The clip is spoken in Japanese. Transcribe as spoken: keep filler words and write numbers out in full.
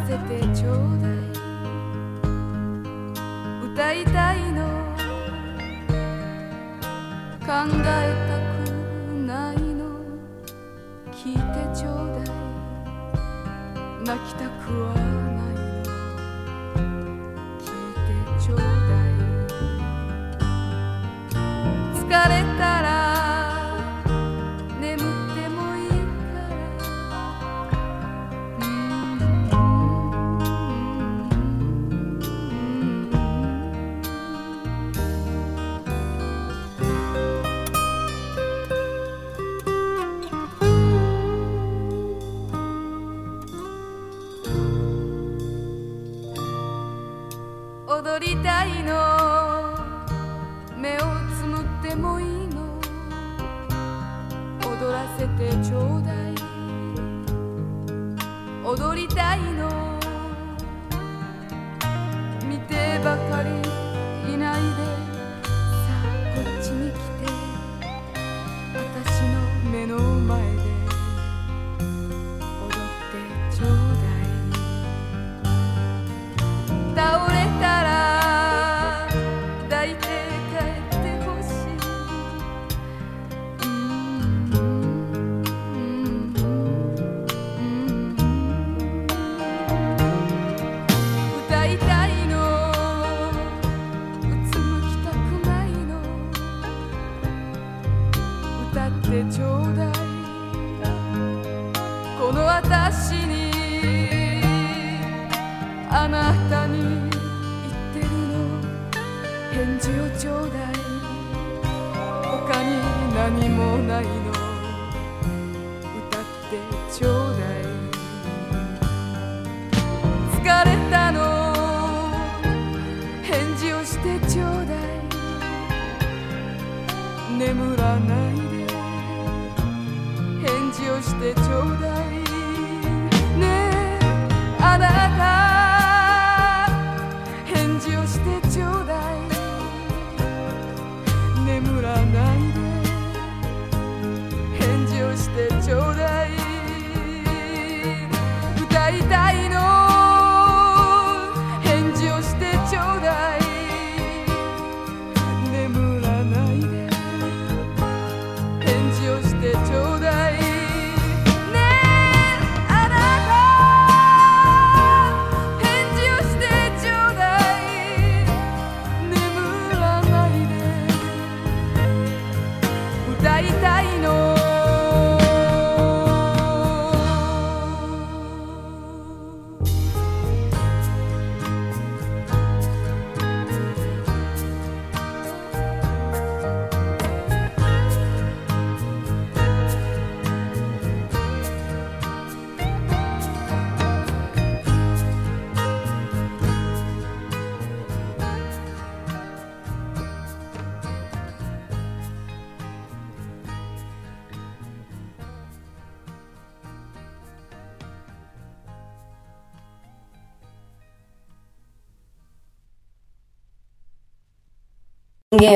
せてちょうだい、歌いたいの考えたくないの聞いてちょうだい、泣きたくはないの聞いてちょうだい、疲れたら眠ってもいい踊りたいの、目をつむってもいいの踊らせてちょうだい、踊りたいの見てばかりいないで、さあこっちに来て私の目の前で踊ってちょうだい、倒れたら抱いて帰ってほしい、うんうんうん、歌いたいの、うつむきたくないの歌ってちょうだい、この私にあなたに言ってるの、返事をちょうだい、他に何もないの歌ってちょうだい、疲れたの返事をしてちょうだい、眠らないで返事をしてちょうだい、ねえあなた返事をしてちょうだい、眠らないで返事をしてちょうだい、歌いたいの返事をしてちょうだい、眠らないで返事をしてちょうだい、歌いたいの